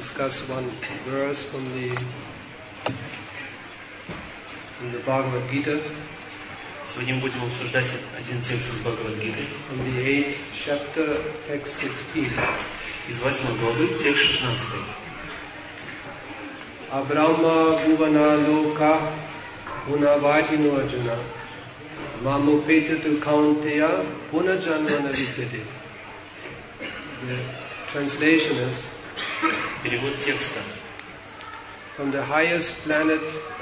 discuss one verse from the Bhagavad Gita. Сегодня мы будем обсуждать один текст из Бхагавад-гиты. From the 8th chapter, text 16. Из 8 главы, текст 16. Abrahma bhuvana loka gunavadino arjuna mamupetatu kaunteya punajanvana vidyate. The translation is Перевод текста. from the highest planet.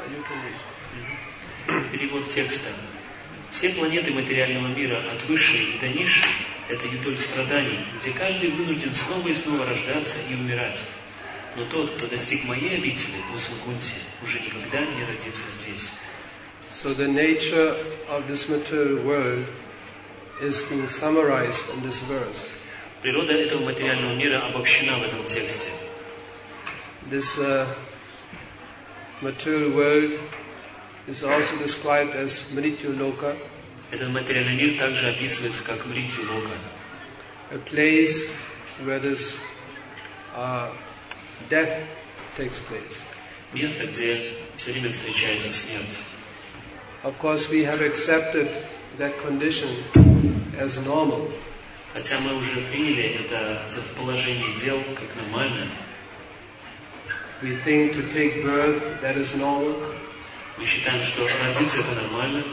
Перевод текста. Все планеты материального мира, от высшей до низшей, это юдоль страданий, где каждый вынужден снова и снова рождаться и умирать. Но тот, кто достиг моей обители, Васвакунти, уже никогда не родится здесь. So the nature of this material world is being summarized in this verse. Природа этого материального мира обобщена в этом тексте. This material world is also described as Mrityu Loka, Этот материальный мир также описывается как Мритью Лока, a place where this death takes place. место, где все время встречается смерть. Of course, we have accepted that condition as normal. Хотя мы уже приняли это положение дел как нормально. We think to take birth, that is normal. Мы считаем, что родиться это нормально,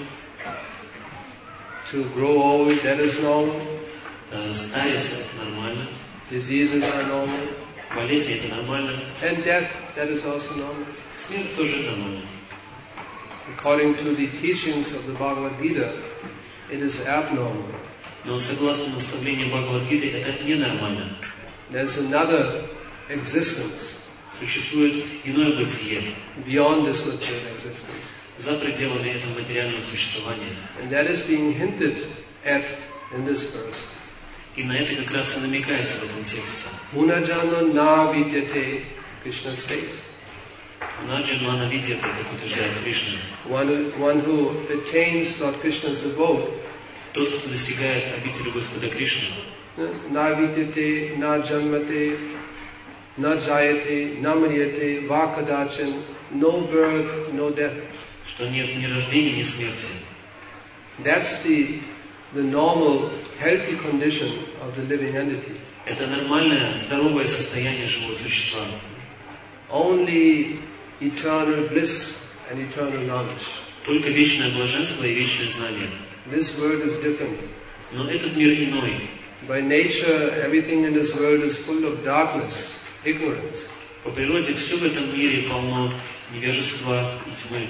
To grow old, that is normal. стариться это нормально, Diseases are normal. болезни это нормально, And death, that is also normal. смерть тоже нормально. According to the teachings of the Bhagavad Gita, it is abnormal. Но согласно наставлению Бхагавад-гиты, это ненормально. There's another existence Существует иное бытие, beyond this material existence. за пределами этого материального существования. And that is being hinted at in this verse. И на это как раз и намекается в этом тексте. Punajana na vidyate, Krishna states. Наджанмана видит, как утверждает Кришна. One who attains Lord Krishna's abode. Тот, кто достигает обители Господа Кришны, Na vidyate, na janmate, na jayate, na mriyate, vakadachan, no birth, no death. что нет ни рождения, ни смерти. That's the normal, healthy condition of the living entity. Это нормальное, здоровое состояние живого существа. Only eternal bliss and eternal knowledge. Только вечное блаженство и вечное знание. This world is different. Но этот мир иной. By nature, everything in this world is full of darkness, ignorance. По природе все в этом мире полно невежества и тьмы.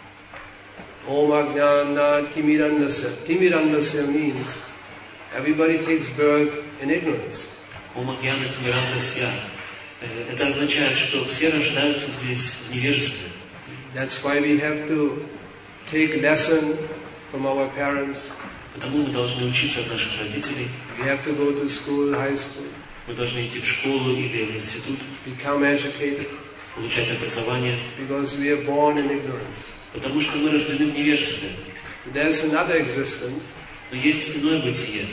Om Ajnana Timirandasya. Timirandasya means everybody takes birth in ignorance. Ом Агьяна Тимирандасья. Это означает, что все рождаются здесь в невежестве. That's why we have to take lesson from our parents. Потому мы должны учиться от наших родителей. We have to go to school, high school. Мы должны идти в школу или в институт, Become educated. получать образование, Because we are born in ignorance. потому что мы рождены в невежестве. There's another existence. Но есть иное бытие.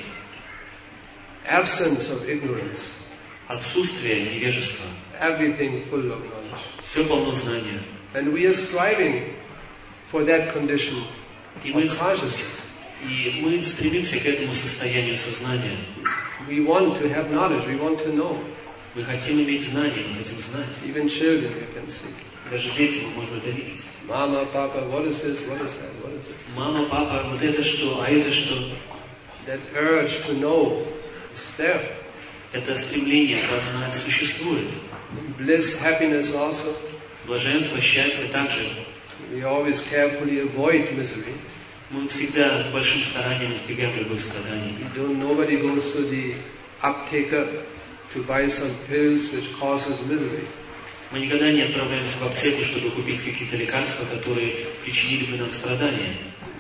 Absence of ignorance. Отсутствие невежества. Everything full of knowledge. Все полно знания. And we are striving for that condition И of consciousness. мы стремимся к этому состоянию сознания. We want to have knowledge, we want to know. Мы хотим иметь знания, мы хотим знать. Even children you can see. Даже дети мы можем это видеть. Mama, Papa, what is this, what is that, what is it? Мама, папа, вот это что, а это что? That urge to know is there. Это стремление познать существует. Bliss, happiness also. Блаженство, счастье также. We always carefully avoid misery. Мы всегда с большим старанием избегаем любых страданий. Nobody goes to the apteka to buy some pills which causes misery. Мы никогда не отправляемся в аптеку, чтобы купить какие-то лекарства, которые причинили бы нам страдания.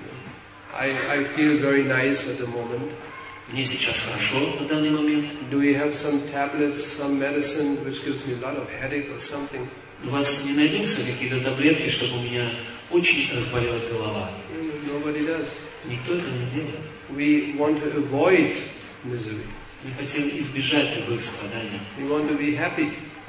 I feel very nice at the moment. Мне сейчас хорошо на данный момент. Do we have some tablets, some medicine which gives me a lot of headache or something? У вас не найдутся какие-то таблетки, чтобы у меня очень разболелась голова? Nobody does. Никто этого не делает. We want to avoid misery. Мы хотим избежать любых страданий. We want to be happy.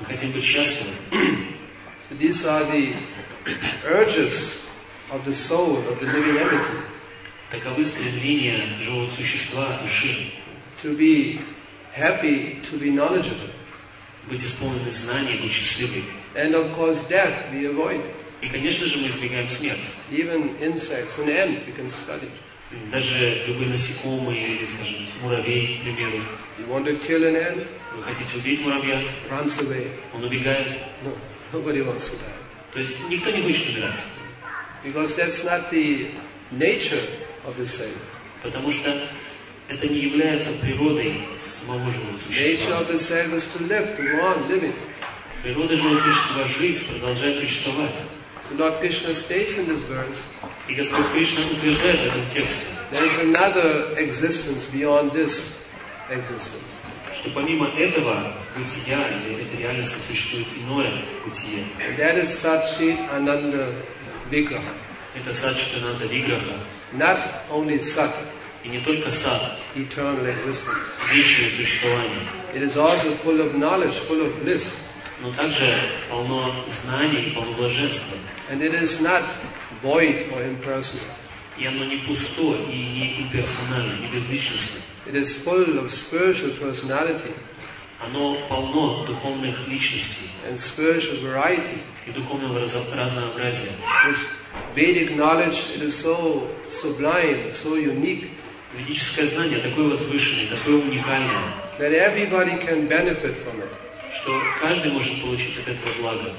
Мы хотим быть счастливы. So these are the urges of the soul, of the living entity. Таковы стремления живого существа, души. To be happy, to be knowledgeable. Быть исполненным знаний, быть счастливым. And of course death we avoid. И, конечно же, мы избегаем смерти. Even insects, an ant we can study. Даже любые насекомые или, скажем, муравей, к примеру. You want to kill an ant? Вы хотите убить муравья? Runs away. Он убегает. No, nobody wants to die. То есть никто не хочет умирать. Because that's not the nature of the cell. Потому что это не является природой самого живого Nature существа. of the cell is to live, to go on living. Природа живого существа жить, продолжать существовать. So Lord Krishna states in this verse, И Господь Кришна утверждает в этом тексте, there is another existence beyond this existence. что помимо этого бытия, или этой реальности, существует иное бытие. And that is Satchit Ananda Vigraha. Это Саччитананда Виграха. Not only Sat, И не только сад, eternal existence. вечное существование, It is also full of knowledge, full of bliss. но также полно знаний, полно блаженства. And it is not void or impersonal. И оно не пусто, и не имперсонально, не безличностно. It is full of spiritual personality Оно полно духовных личностей and spiritual variety. и духовного разнообразия. This Vedic knowledge, it is so sublime, so unique, Ведическое знание такое возвышенное, такое уникальное, that everybody can benefit from it. что каждый может получить от этого блага.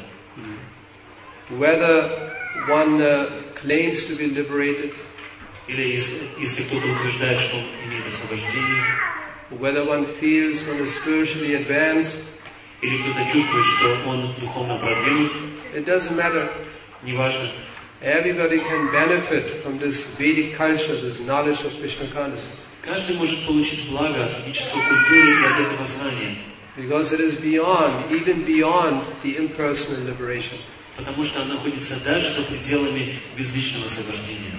Whether one claims to be liberated, Или если кто-то утверждает, что он имеет освобождение, whether one feels one is spiritually advanced, или кто-то чувствует, что он духовно продвинут, it doesn't matter. неважно. Everybody can benefit from this Vedic culture, this knowledge of Krishna consciousness. Каждый может получить благо от ведической культуры и от этого знания, Because it is beyond, even beyond the impersonal liberation. потому что оно находится даже за пределами безличного освобождения.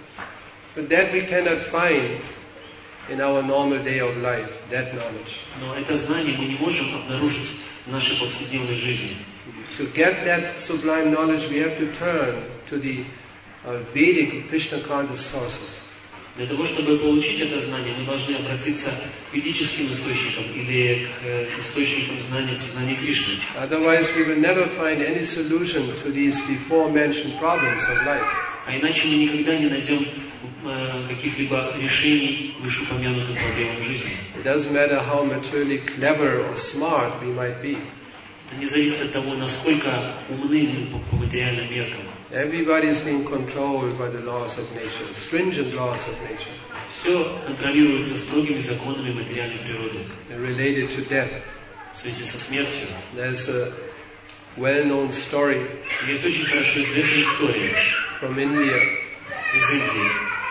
But that we cannot find in our normal day of life, that knowledge. Но это знание мы не можем обнаружить в нашей повседневной жизни. To get that sublime knowledge, we have to turn to the Vedic Krishna conscious sources. Для того, чтобы получить это знание, мы должны обратиться к ведическим источникам или к источникам знания в сознании Кришны. Otherwise, we will never find any solution to these before-mentioned problems of life. А иначе мы никогда не найдем каких-либо решений вышеупомянутых проблем жизни. It doesn't matter how materially clever or smart we might be. Это не зависит от того, насколько умны мы по материальным меркам. Everybody is being controlled by the laws of nature, stringent laws of nature. Все контролируется строгими законами материальной природы. They're related to death. В связи со смертью. There's a well-known story Есть очень хорошо известная история from India. из Индии.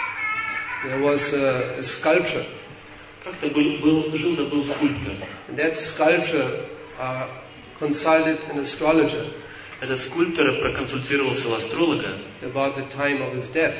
There was a sculptor. Как-то жил скульптор. And that sculptor consulted an astrologer Этот скульптор проконсультировался у астролога about the time of his death.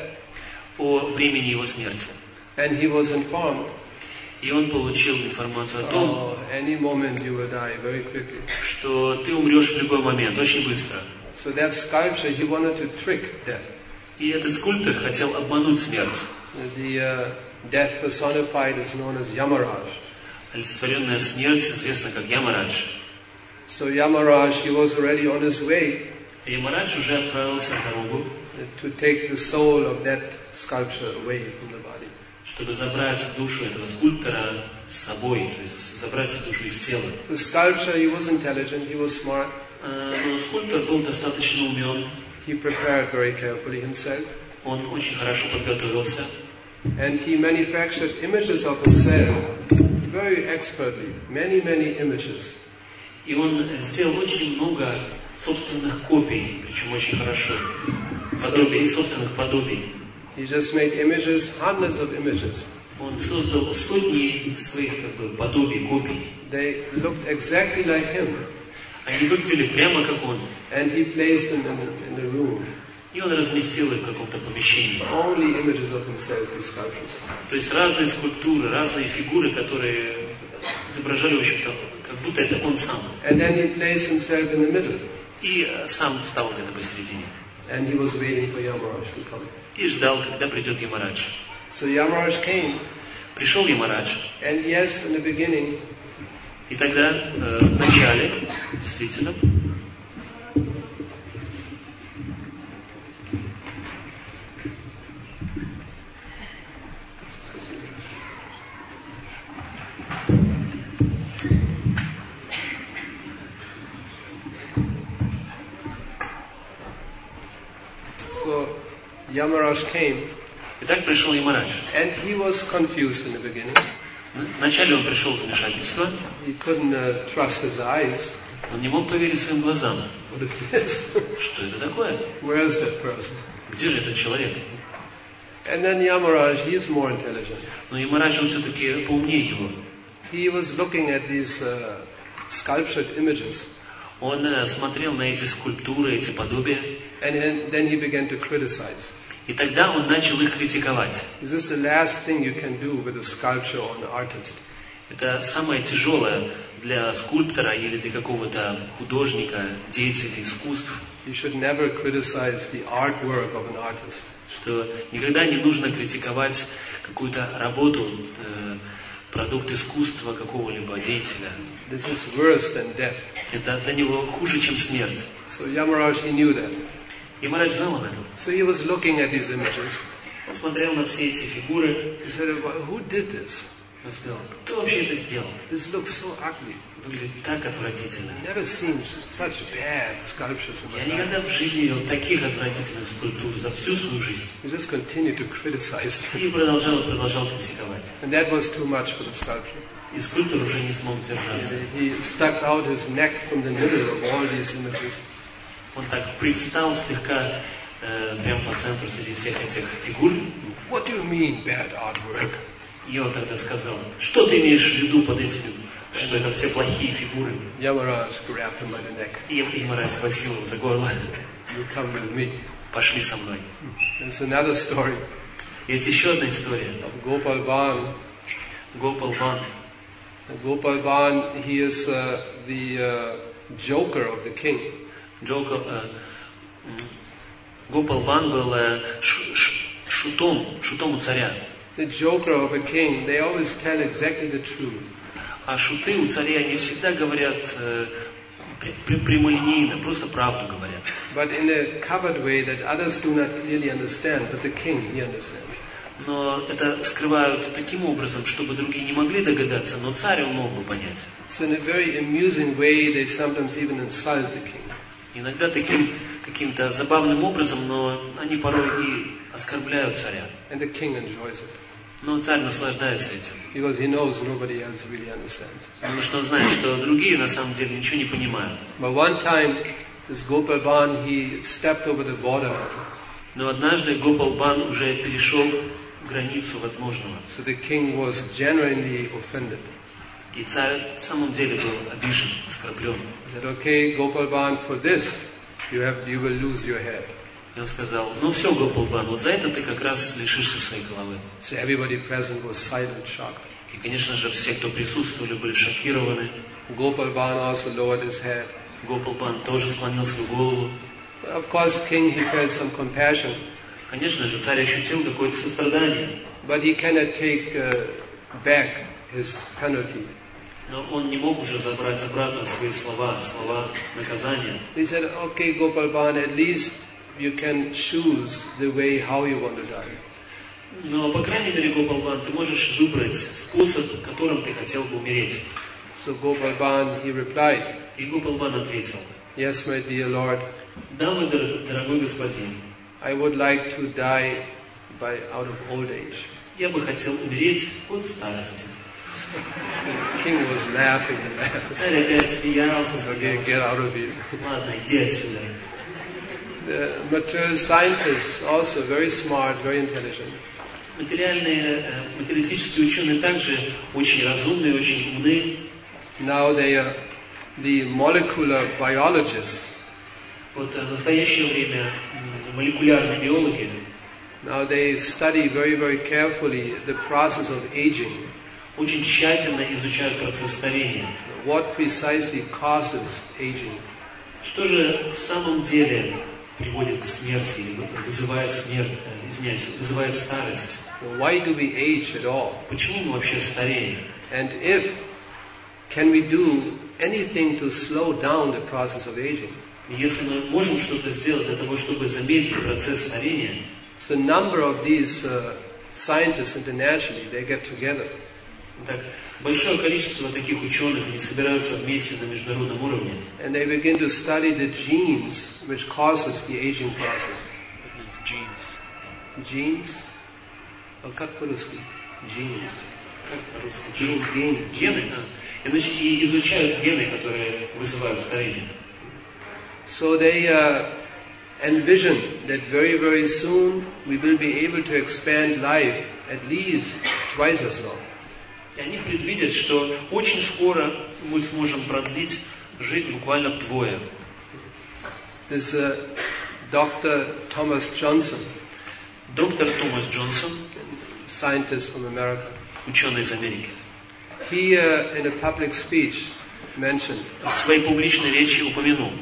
о времени его смерти. And he was informed, И он получил информацию о том, oh, any moment you will die very quickly. что ты умрешь в любой момент, очень быстро. So that sculptor, he wanted to trick death. И этот скульптор хотел обмануть смерть. The death personified is known as Yamaraj. Олицетворенная смерть известна как Ямарадж. So Yamaraj, he was already on his way И Ямарадж уже отправился в дорогу, to take the soul of that sculpture away from the body. чтобы забрать душу этого скульптора с собой, то есть забрать душу из тела. The sculptor, he was intelligent, he was smart. Но скульптор был достаточно умен, He prepared very carefully himself. он очень хорошо подготовился, And he manufactured images of himself very expertly, many, many images. и он сделал очень много собственных копий, причем очень хорошо, собственных подобий. He just made images, hundreds of images. Он создал сотни своих подобий, копий. They looked exactly like him. Они выглядели прямо как он. And he placed them in the room. И он разместил их в каком-то помещении. Only images of himself, these sculptures. То есть разные скульптуры, разные фигуры, которые изображали, в общем-то, как будто это он сам. And then he placed himself in the middle. И сам встал где-то посередине. And he was waiting for Yamaraj to come. И ждал, когда придет Ямарадж. So Yamaraj came. Пришел Ямарадж. And yes, in the beginning, и тогда, в начале, действительно, Yamaraj came. Итак, пришел Ямарадж. And he was confused in the beginning. Вначале он пришел в замешательство. He couldn't trust his eyes. Он не мог поверить своим глазам. What is this? Что это такое? Where is that person? Где же этот человек? And then Yamaraj, he is more intelligent. Но Ямарадж, он все-таки поумнее его. He was looking at these sculptured images. Он смотрел на эти скульптуры, эти подобия. And then he began to criticize. И тогда он начал их критиковать. Is this the last thing you can do with a sculpture or an artist? Это самое тяжелое для скульптора или для какого-то художника, деятеля искусств. You should never criticize the artwork of an artist. Что никогда не нужно критиковать какую-то работу, продукт искусства какого-либо деятеля. This is worse than death. Это для него хуже, чем смерть. So Yamaraj, he knew that. Ямарадж знал об этом. So he was looking at these images. Он смотрел на все эти фигуры. He said, who did this? Он сказал, кто вообще это сделал? This looks so ugly. Выглядит так отвратительно. Never seen such bad sculptures in my Я life. никогда в жизни не видел таких отвратительных скульптур за всю свою жизнь. He just continued to criticize them. И продолжал критиковать. And that was too much for the sculptor. И скульптор уже не смог держаться. He stuck out his neck from the middle of all these images. Он так привстал слегка прямо по центру среди всех этих фигур. What do you mean, bad artwork? И он тогда сказал, что ты имеешь в виду под этим, что это все плохие фигуры? Yamaraj grabbed him by the neck. И Ямарадж схватил его за горло. You come with me. Пошли со мной. There's another story Есть еще одна история. of Gopal Ban. Гопал Бан. Gopal Ban, he is the joker of the king. Гопал Бан был шутом у царя. The joker of a king, they always tell exactly the truth. А шуты у царя не всегда говорят прямолинейно, просто правду говорят. But in a covered way that others do not clearly understand, but the king, he understands. Но это скрывают таким образом, чтобы другие не могли догадаться, но царь он мог бы понять. So in a very amusing way, they sometimes even insult the king. Иногда таким каким-то забавным образом, но они порой и оскорбляют царя. And the king enjoys it. Но царь наслаждается этим. Because he knows nobody else really understands. Потому что он знает, что другие на самом деле ничего не понимают. But one time, this Gopal Ban, he stepped over the border. Но однажды Гопал Бан уже перешел границу возможного. So the king was genuinely offended. И царь в самом деле был обижен, оскорблен. He said, okay, Gopal Ban, for this, you will lose your head. И он сказал, ну все, Гопал Бан, вот за это ты как раз лишишься своей головы. So everybody present was silent, shocked. И, конечно же, все, кто присутствовали, были шокированы. Gopal Ban also lowered his head. Гопал Бан тоже склонил свою голову. Of course, king, he felt some compassion. Конечно же, царь ощутил какое-то сострадание. But he cannot take back his penalty. Но он не мог уже забрать обратно свои слова наказания. He said, okay, Gopal Ban, at least you can choose the way how you want to die. Но, по крайней мере, Гопал Бан, ты можешь выбрать способ, которым ты хотел бы умереть. So Gopal Ban, he replied, И Гопал Бан ответил, yes, my dear Lord, да, мой дорогой господин, I would like to die out of old age. я бы хотел умереть от старости. The king was laughing and laughing. Царь опять смеялся, Okay, get out of here. Ладно, иди отсюда. The material scientists, also very smart, very intelligent. Материалистические ученые также очень разумные, очень умны. Now they are the molecular biologists. Вот в настоящее время молекулярные биологи, Now they study very, very carefully the process of aging. очень тщательно изучают процесс старения. What precisely causes aging? Что же в самом деле приводит к смерти, или вызывает смерть, вызывает старость? Why do we age at all? Почему мы вообще стареем? And can we do anything to slow down the process of aging? Если мы можем что-то сделать для того, чтобы замедлить процесс старения, so a number of these scientists internationally, they get together. Так, большое количество таких ученых, они собираются вместе на международном уровне. And they begin to study the genes which causes the aging process. Genes? Как по-русски? Genes. Как по-русски? Genes. Гены. И изучают гены, которые вызывают старение. So they envision that very, very soon we will be able to expand life at least twice as long. И они предвидят, что очень скоро мы сможем продлить жизнь буквально вдвое. This Dr. Thomas Johnson, доктор Томас Джонсон, scientist from America, ученый из Америки, he in a public speech mentioned в своей публичной речи упомянул,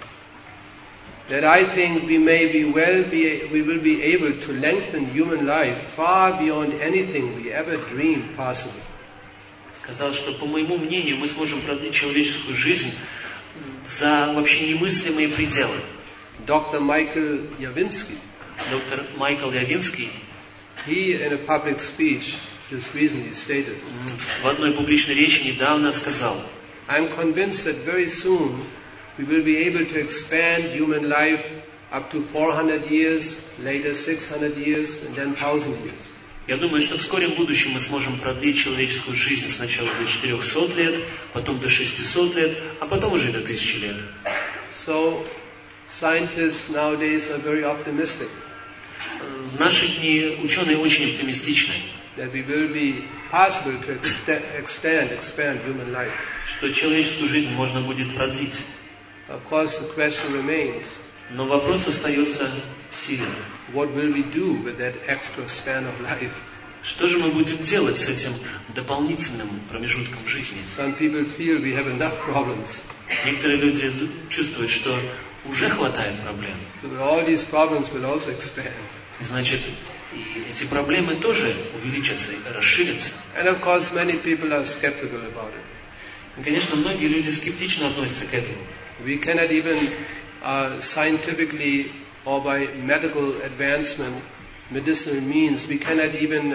that I think we will be able to lengthen human life far beyond anything we ever dreamed possible. Сказал, что, по моему мнению, мы сможем продлить человеческую жизнь за вообще немыслимые пределы. Dr. Michael Yavinsky, доктор Майкл Явинский, he in a public speech just recently stated, в одной публичной речи недавно сказал, I'm convinced that very soon we will be able to expand human life up to 400 years, later 600 years, and then 1,000 years. Я думаю, что в скором будущем мы сможем продлить человеческую жизнь сначала до 400 лет, потом до 600 лет, а потом уже до 1000 лет. So, scientists nowadays are very optimistic. В наши дни ученые очень оптимистичны, That we will be possible to expand human life. Что человеческую жизнь можно будет продлить. Of course, the question remains. Но вопрос остается сильным. What will we do with that extra span of life? Что же мы будем делать с этим дополнительным промежутком жизни? Some people feel we have enough problems. Некоторые люди чувствуют, что уже хватает проблем. So all these problems will also expand. Значит, и эти проблемы тоже увеличатся и расширятся. And of course, many people are skeptical about it. И, конечно, многие люди скептично относятся к этому. We cannot even scientifically or by medical advancement, medicinal means, we cannot even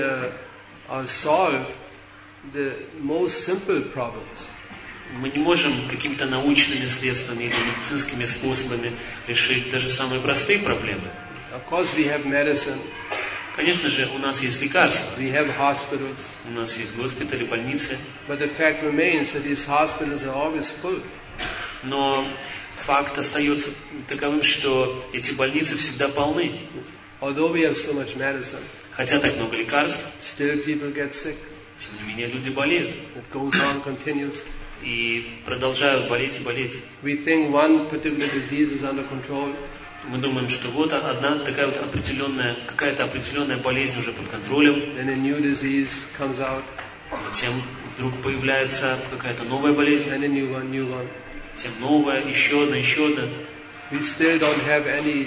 solve the most simple problems. Мы не можем какими-то научными средствами или медицинскими способами решить даже самые простые проблемы. Of course, we have medicine. Конечно же, у нас есть лекарства. We have hospitals. У нас есть госпитали, больницы. But the fact remains that these hospitals are always full. Но факт остается таковым, что эти больницы всегда полны. Although we have so much medicine, хотя так много лекарств, still people get sick. Тем не менее, люди болеют. It goes on continuously. И продолжают болеть и болеть. We think one particular disease is under control. Мы думаем, что вот одна такая вот какая-то определенная болезнь уже под контролем. Then a new disease comes out. Затем вдруг появляется какая-то новая болезнь. And a new one. Затем новая, еще одна. We still don't have any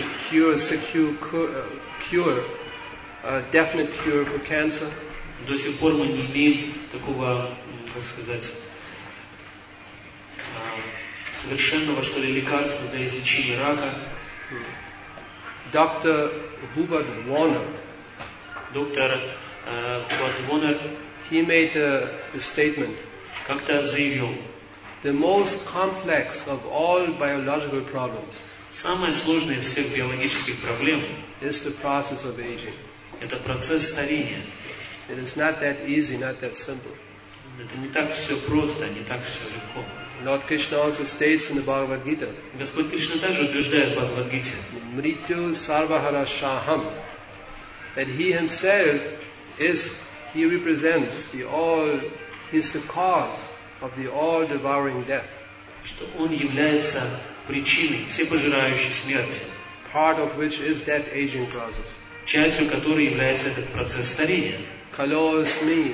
definite cure for cancer. До сих пор мы не имеем такого, как сказать, совершенного, что ли, лекарства для излечения рака. Dr. Hubert Warner, he made a statement. Как-то заявил, the most complex of all biological problems самое сложное из всех биологических проблем is the process of aging. Это процесс старения. It is not that easy, not that simple. Это не так все просто, не так все легко. Lord Krishna also states in the Bhagavad Gita, Господь Кришна также утверждает в Бхагавад-гите, Mrityu Sarvahara Shaham, that He Himself He represents He's the cause of the all-devouring death. Что Он является причиной всепожирающей смерти, part of which is that aging process. Частью которой является этот процесс старения. Kalo asmi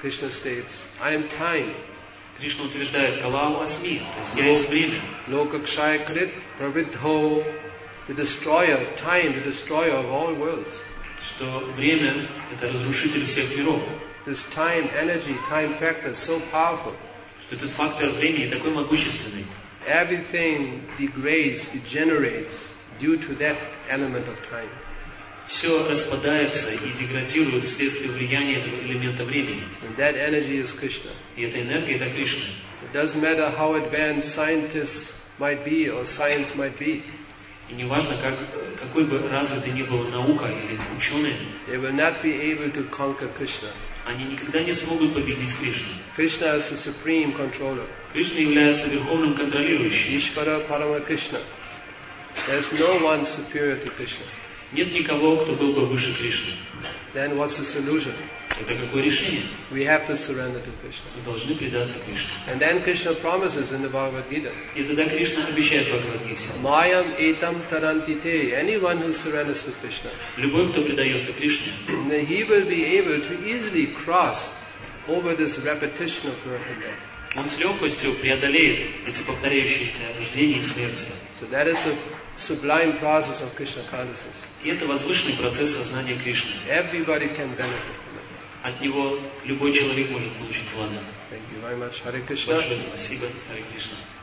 Krishna states, I am time. Кришна утверждает Калау Асми, то есть я есть время. Lokakshaya Krit Pravidho, the destroyer, time, the destroyer of all worlds. Что время — это разрушитель всех миров. This time, energy, time factor is so powerful. Что этот фактор времени такой могущественный. Everything degrades, degenerates due to that element of time. Все распадается и деградирует вследствие влияния этого элемента времени. And that energy is Krishna. И эта энергия — это Кришна. It doesn't matter how advanced scientists might be or science might be. И неважно, какой бы развитой ни была наука или ученые, They will not be able to conquer Krishna. они никогда не смогут победить Кришну. Krishna is the supreme controller. Кришна является верховным контролирующим. Ishvara Parama Krishna. There's no one superior to Krishna. Нет никого, кто был бы выше Кришны. Then what's the solution? Это какое решение? We have to surrender to Krishna. Мы должны предаться Кришне. And then Krishna promises in the Bhagavad Gita, И тогда Кришна обещает в Бхагавад-гите: Mayam etam tarantite. Anyone who surrenders to Krishna, любой, кто предается Кришне, then he will be able to easily cross over this repetition of birth and death. он с легкостью преодолеет эти повторяющиеся рождения и смерти. So that is the sublime process of Krishna consciousness. И это возвышенный процесс сознания Кришны. Everybody can benefit from it. От него любой человек может получить благо. Thank you very much. Hare Krishna. Большое спасибо, Харе Кришна.